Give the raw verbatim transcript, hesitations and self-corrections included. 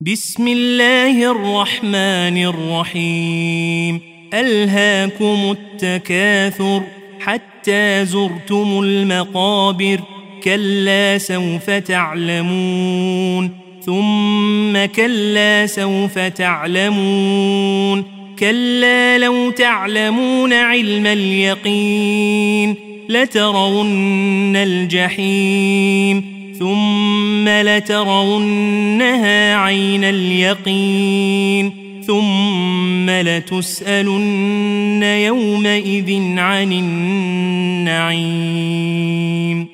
بسم الله الرحمن الرحيم ألهاكم التكاثر حتى زرتم المقابر كلا سوف تعلمون ثم كلا سوف تعلمون كلا لو تعلمون علم اليقين لترون الجحيم ثم لترونها عين اليقين ثم لتسألن يومئذ عن النعيم.